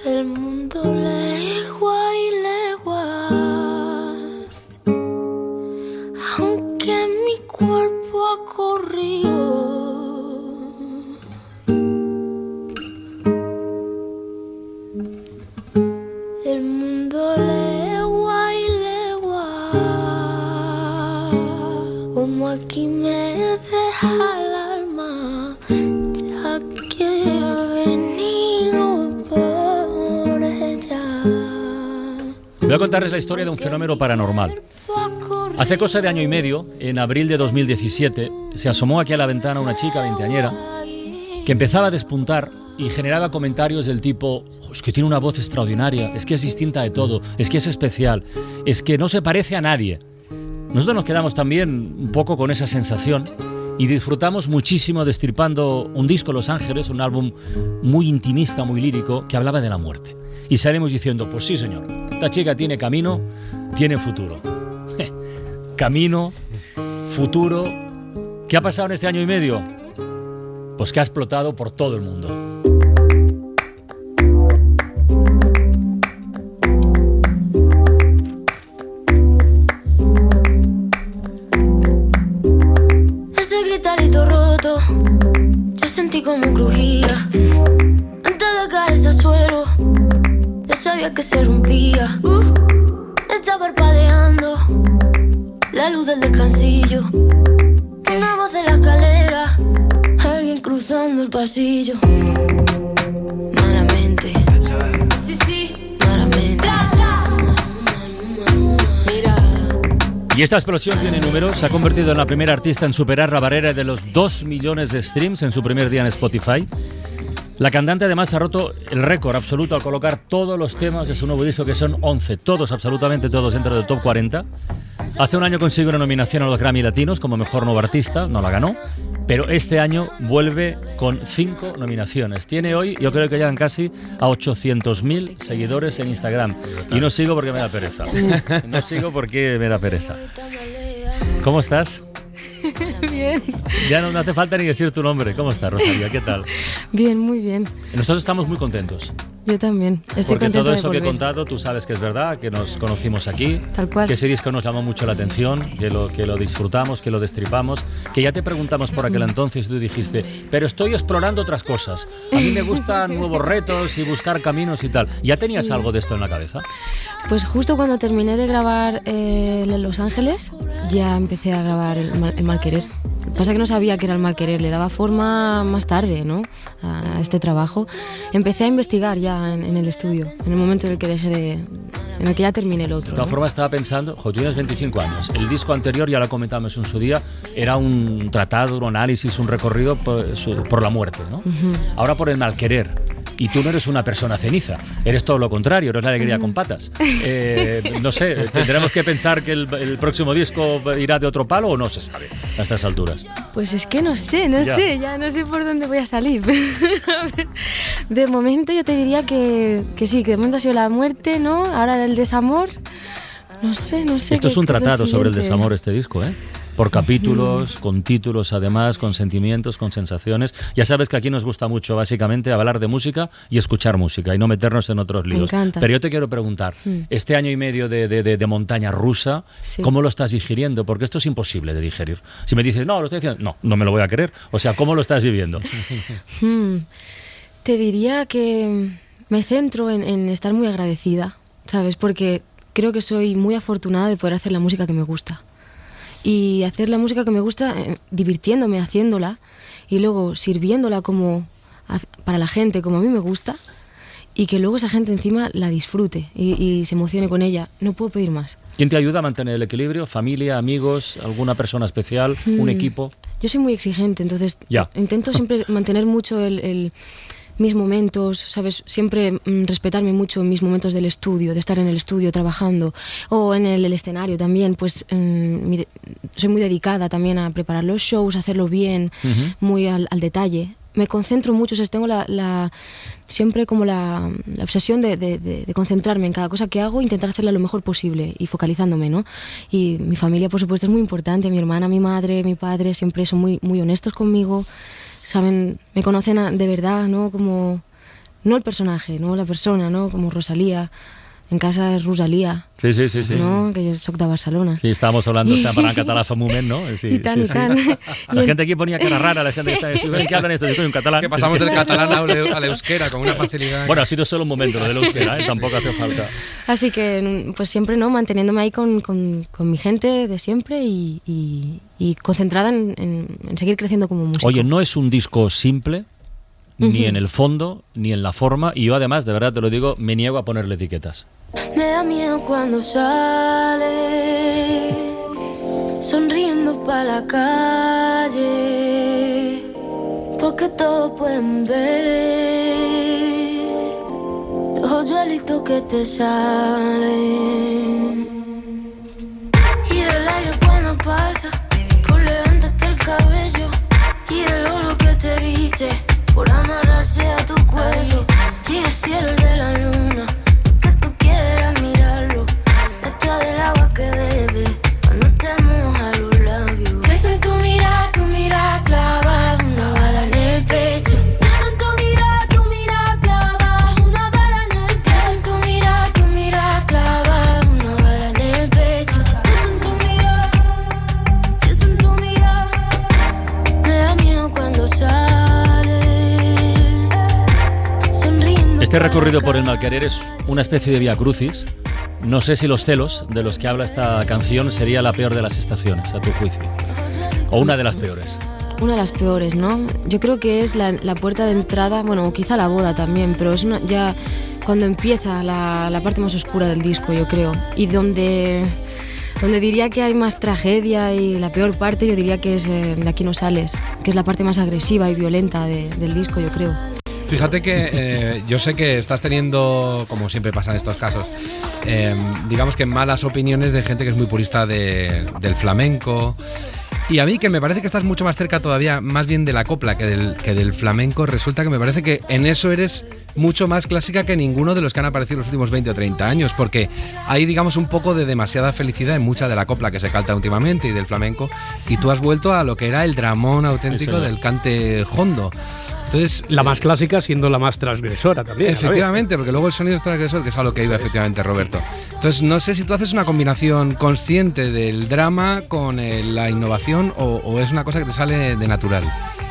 El mundo legua y leguas, aunque mi cuerpo ha corrido. El mundo legua y leguas, como aquí me deja el alma, ya que he venido por ella. Voy a contarles la historia de un fenómeno paranormal. Hace cosa de año y medio, en abril de 2017, se asomó aquí a la ventana una chica veinteañera que empezaba a despuntar y generaba comentarios del tipo: es que tiene una voz extraordinaria, es que es distinta de todo, es que es especial, es que no se parece a nadie. Nosotros nos quedamos también un poco con esa sensación y disfrutamos muchísimo destripando un disco Los Ángeles, un álbum muy intimista, muy lírico, que hablaba de la muerte. Y salimos diciendo: pues sí, señor, esta chica tiene camino, tiene futuro. Camino, futuro. ¿Qué ha pasado en este año y medio? Pues que ha explotado por todo el mundo. Ese gritarito roto, yo sentí como crujía. Antes de caerse al suelo, ya sabía que se rompía. Está parpadeando la luz del descansillo. Una voz de la escalera, alguien cruzando el pasillo. Malamente, sí, malamente. Mira. Y esta explosión tiene números. Se ha convertido en la primera artista en superar la barrera de los 2 millones de streams en su primer día en Spotify. La cantante además ha roto el récord absoluto al colocar todos los temas de su nuevo disco, que son 11, todos, absolutamente todos, dentro del top 40. Hace un año consiguió una nominación a los Grammy Latinos como Mejor Nuevo Artista, no la ganó, pero este año vuelve con 5 nominaciones. Tiene hoy, yo creo que llegan casi a 800.000 seguidores en Instagram. Y no sigo porque me da pereza. No sigo porque me da pereza. ¿Cómo estás? Bien. Ya no hace falta ni decir tu nombre. ¿Cómo estás, Rosalía? ¿Qué tal? Bien, muy bien. Nosotros estamos muy contentos. Yo también. Estoy porque contenta todo eso de que he volver. contado, tú sabes que es verdad, que nos conocimos aquí, Tal cual. que ese disco nos llamó mucho la atención, que lo disfrutamos, que lo destripamos, que ya te preguntamos por aquel entonces y tú dijiste: pero estoy explorando otras cosas. A mí me gustan nuevos retos y buscar caminos y tal. ¿Ya tenías Sí. algo de esto en la cabeza? Pues justo cuando terminé de grabar Los Ángeles, ya empecé a grabar el Mal Querer. Lo que pasa es que no sabía que era el Mal Querer, le daba forma más tarde, ¿no?, a este trabajo. Empecé a investigar ya en el estudio, en el momento en el que en el que ya terminé el otro. De todas formas estaba pensando, tú tienes 25 años, el disco anterior, ya lo comentamos en su día, era un tratado, un análisis, un recorrido por la muerte, ¿no? Uh-huh. Ahora por el mal querer. Y tú no eres una persona ceniza, eres todo lo contrario, eres la alegría con patas. No sé, ¿tendremos que pensar que el próximo disco irá de otro palo o no se sabe a estas alturas? Pues es que no sé, ya no sé por dónde voy a salir. A ver, de momento yo te diría que sí, que de momento ha sido la muerte, ¿no? Ahora el desamor, no sé. Esto es un tratado sobre el desamor, este disco, ¿eh? Por capítulos, con títulos además, con sentimientos, con sensaciones. Ya sabes que aquí nos gusta mucho básicamente hablar de música y escuchar música y no meternos en otros líos. Me encanta. Pero yo te quiero preguntar, este año y medio de montaña rusa, Sí. ¿cómo lo estás digiriendo? Porque esto es imposible de digerir. Si me dices: no, lo estoy diciendo, no me lo voy a creer. O sea, ¿cómo lo estás viviendo? Te diría que me centro en estar muy agradecida, ¿sabes? Porque creo que soy muy afortunada de poder hacer la música que me gusta. Y hacer la música que me gusta divirtiéndome haciéndola y luego sirviéndola como para la gente como a mí me gusta, y que luego esa gente encima la disfrute y se emocione con ella. No puedo pedir más. ¿Quién te ayuda a mantener el equilibrio? ¿Familia, amigos, alguna persona especial, un equipo? Yo soy muy exigente, entonces intento siempre mantener mucho mis momentos, ¿sabes? Siempre respetarme mucho en mis momentos del estudio, de estar en el estudio trabajando, o en el escenario también, pues soy muy dedicada también a preparar los shows, a hacerlo bien, muy al detalle. Me concentro mucho, o sea, tengo siempre como la obsesión de concentrarme en cada cosa que hago, intentar hacerla lo mejor posible y focalizándome, ¿no? Y mi familia, por supuesto, es muy importante. Mi hermana, mi madre, mi padre siempre son muy, muy honestos conmigo, saben, me conocen de verdad, ¿no? Como no el personaje, no la persona, ¿no? Como Rosalía. En casa es Rosalía. Sí. No, que yo soc de Barcelona. Sí, estábamos hablando, está para catalán fa un moment, ¿no? Sí, y tan. La gente aquí ponía cara rara, la gente que está, ¿qué hablan esto? Yo estoy en catalán. Que pasamos del catalán al euskera con una facilidad. Bueno, ha sido solo un momento lo del euskera, tampoco hace falta. Así que, pues siempre, ¿no? Manteniéndome ahí con mi gente de siempre y concentrada en seguir creciendo como músico. Oye, no es un disco simple, ni en el fondo, ni en la forma, y yo además, de verdad te lo digo, me niego a ponerle etiquetas. Me da miedo cuando sale sonriendo pa' la calle, porque todos pueden ver los hoyuelitos que te salen. Y del aire cuando pasa, por levantarte el cabello, y del oro que te viste, por amarrarse a tu cuello, y el cielo de la luna, que tú quieras mirarlo, hasta del agua que bebe, cuando te moja los labios. Pienso en tu mirada clavada, una bala en el pecho. Pienso en tu mirada clavada, una bala en el pecho. Pienso en tu mirada clavada, una bala en el pecho. Pienso en tu mirada, me da miedo cuando sale. Este recorrido por el Malquerer es una especie de vía crucis. No sé si los celos de los que habla esta canción sería la peor de las estaciones, a tu juicio. O una de las peores. Una de las peores, ¿no? Yo creo que es la puerta de entrada, bueno, o quizá la boda también, pero es ya cuando empieza la parte más oscura del disco, yo creo. Y donde diría que hay más tragedia y la peor parte, yo diría que es De aquí no sales, que es la parte más agresiva y violenta del disco, yo creo. Fíjate que yo sé que estás teniendo, como siempre pasa en estos casos, digamos que malas opiniones de gente que es muy purista del flamenco. Y a mí, que me parece que estás mucho más cerca todavía, más bien de la copla que del flamenco, resulta que me parece que en eso eres mucho más clásica que ninguno de los que han aparecido los últimos 20 o 30 años, porque hay, digamos, un poco de demasiada felicidad en mucha de la copla que se canta últimamente y del flamenco, y tú has vuelto a lo que era el dramón auténtico del cante hondo. Entonces, la más clásica siendo la más transgresora también. Efectivamente, porque luego el sonido es transgresor, que es a lo que iba efectivamente Roberto. Entonces, no sé si tú haces una combinación consciente del drama con la innovación o es una cosa que te sale de natural.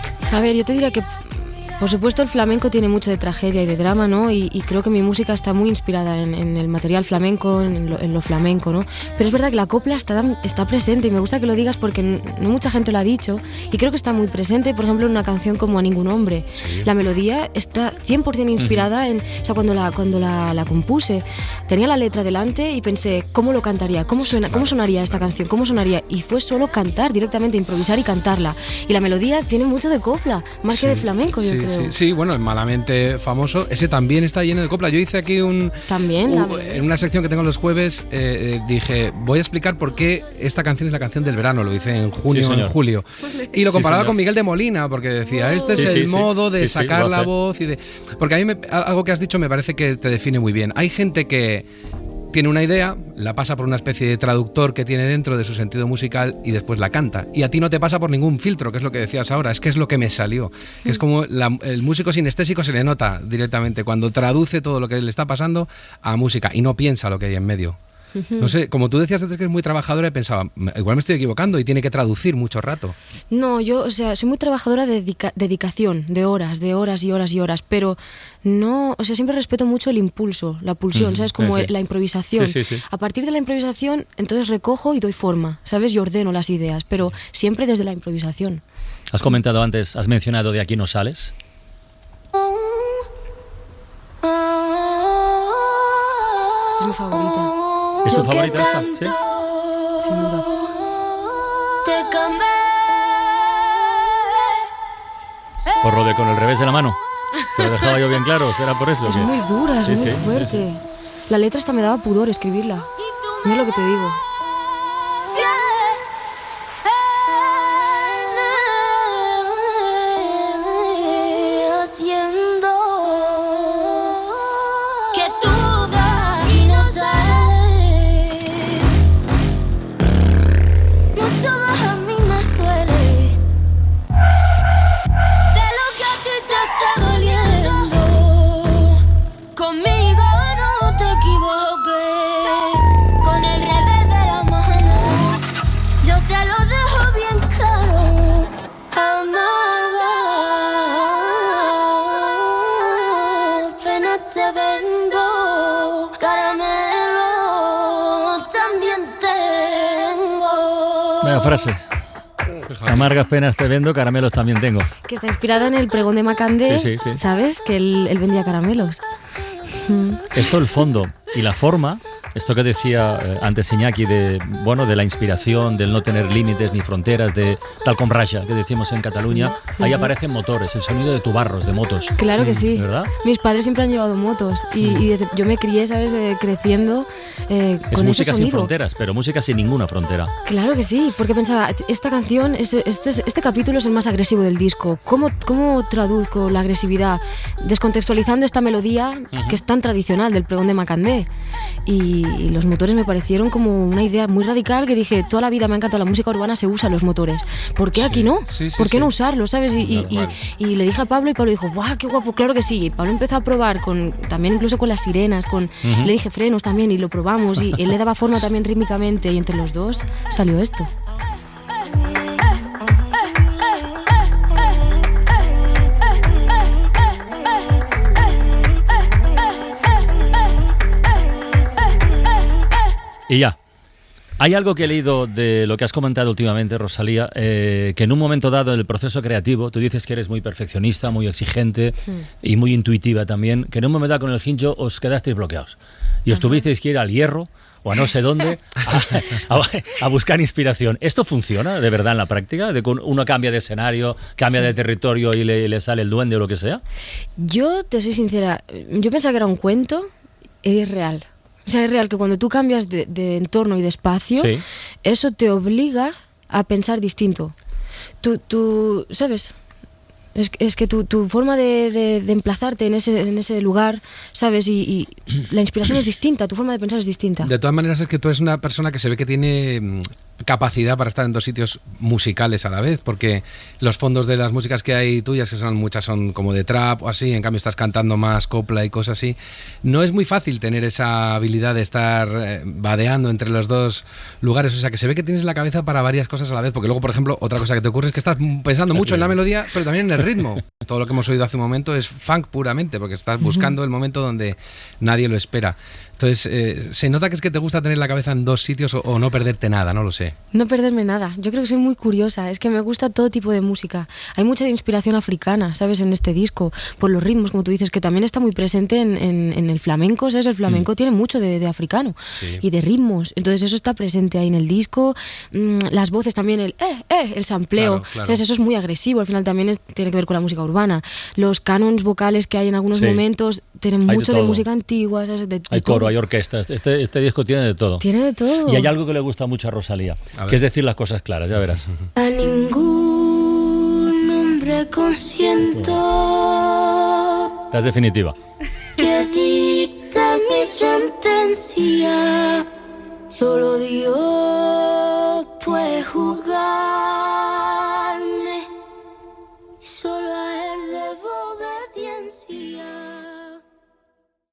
A ver, yo te diría que, por supuesto, el flamenco tiene mucho de tragedia y de drama, ¿no? Y creo que mi música está muy inspirada en el material flamenco, en lo flamenco, ¿no? Pero es verdad que la copla está presente y me gusta que lo digas porque no mucha gente lo ha dicho y creo que está muy presente, por ejemplo, en una canción como A ningún hombre. Sí. La melodía está 100% inspirada en... O sea, cuando la compuse, tenía la letra delante y pensé, ¿cómo lo cantaría? ¿Cómo sonaría esta canción? ¿Cómo sonaría? Y fue solo cantar directamente, improvisar y cantarla. Y la melodía tiene mucho de copla, más que de flamenco, yo creo. Sí, bueno, el Malamente famoso, ese también está lleno de copla. Yo hice aquí en una sección que tengo los jueves, dije, voy a explicar por qué esta canción es la canción del verano, lo hice en junio o en julio. Y lo comparaba con Miguel de Molina, porque decía, este es el modo de sacar la voz. Porque a mí algo que has dicho me parece que te define muy bien. Hay gente que tiene una idea, la pasa por una especie de traductor que tiene dentro de su sentido musical y después la canta. Y a ti no te pasa por ningún filtro, que es lo que decías ahora, es que es lo que me salió. Que es como el músico sinestésico se le nota directamente cuando traduce todo lo que le está pasando a música y no piensa lo que hay en medio. No sé, como tú decías antes que es muy trabajadora, pensaba, igual me estoy equivocando y tiene que traducir mucho rato. No, yo, soy muy trabajadora de dedicación, de horas y horas y horas, pero no, siempre respeto mucho el impulso, la pulsión, ¿sabes? Como la improvisación. Sí. A partir de la improvisación, entonces recojo y doy forma, ¿sabes? Y ordeno las ideas, pero siempre desde la improvisación. Has comentado antes, has mencionado De aquí no sales. Es mi favorita. ¿Es tu favorita esta? ¿Sí? Sin duda. Por lo de con el revés de la mano. Te lo dejaba yo bien claro, ¿será por eso? Es muy dura, es muy fuerte. Sí. La letra hasta me daba pudor escribirla. No es lo que te digo. vendo, caramelo también tengo. Vaya frase. Amargas penas te vendo, caramelos también tengo. Que está inspirada en el pregón de Macandé, sí. ¿Sabes? Que él vendía caramelos. Esto, el fondo y la forma, esto que decía antes Iñaki de la inspiración, del no tener límites ni fronteras, de tal com raja, que decimos en Cataluña, ahí aparecen motores, el sonido de tubarros, de motos. Claro que sí. ¿Verdad? Mis padres siempre han llevado motos y desde yo me crié, ¿sabes? Creciendo es con música ese sonido. sin fronteras, pero música sin ninguna frontera. Claro que sí, porque pensaba, esta canción, este capítulo es el más agresivo del disco. ¿Cómo traduzco la agresividad? Descontextualizando esta melodía que es tan tradicional del pregón de Macandé. Y los motores me parecieron como una idea muy radical que dije, toda la vida me ha encantado la música urbana, se usa los motores. ¿Por qué aquí no? ¿Por qué no usarlos? ¿Sabes? Y le dije a Pablo y Pablo dijo, ¡guau, qué guapo! Claro que sí. Y Pablo empezó a probar también incluso con las sirenas, le dije frenos también y lo probamos y él le daba forma también rítmicamente y entre los dos salió esto. Y ya. Hay algo que he leído de lo que has comentado últimamente, Rosalía, que en un momento dado en el proceso creativo, tú dices que eres muy perfeccionista, muy exigente y muy intuitiva también, que en un momento dado con el Hincho os quedasteis bloqueados y os tuvisteis que ir al Hierro o a no sé dónde a buscar inspiración. ¿Esto funciona de verdad en la práctica? ¿De que uno cambia de escenario, cambia de territorio y le sale el duende o lo que sea? Yo te soy sincera, yo pensaba que era un cuento y es real. O sea, es real que cuando tú cambias de entorno y de espacio, eso te obliga a pensar distinto. Tú ¿sabes? Es que tu forma de emplazarte en ese lugar, ¿sabes? Y la inspiración es distinta, tu forma de pensar es distinta. De todas maneras, es que tú eres una persona que se ve que tiene capacidad para estar en dos sitios musicales a la vez, porque los fondos de las músicas que hay tuyas, que muchas son como de trap o así, en cambio estás cantando más copla y cosas así, no es muy fácil tener esa habilidad de estar vadeando entre los dos lugares, o sea que se ve que tienes la cabeza para varias cosas a la vez, porque luego, por ejemplo, otra cosa que te ocurre es que estás pensando mucho en la melodía, pero también en el ritmo. Todo lo que hemos oído hace un momento es funk puramente, porque estás buscando el momento donde nadie lo espera. Entonces, se nota que es que te gusta tener la cabeza en dos sitios o no perderte nada, no lo sé. No perderme nada. Yo creo que soy muy curiosa. Es que me gusta todo tipo de música. Hay mucha inspiración africana, ¿sabes? En este disco, por los ritmos, como tú dices, que también está muy presente en el flamenco, ¿sabes? El flamenco tiene mucho de africano y de ritmos. Entonces, eso está presente ahí en el disco. Las voces también, el sampleo. Claro. ¿Sabes? Eso es muy agresivo. Al final también tiene que ver con la música urbana. Los canons vocales que hay en algunos momentos tienen mucho de música antigua, ¿sabes? Hay coro, hay orquestas. Este disco tiene de todo. Tiene de todo. Y hay algo que le gusta mucho a Rosalía, que es decir las cosas claras, ya verás. A ningún hombre consiento. Esta es definitiva. Que dicta mi sentencia. Solo Dios puede juzgar.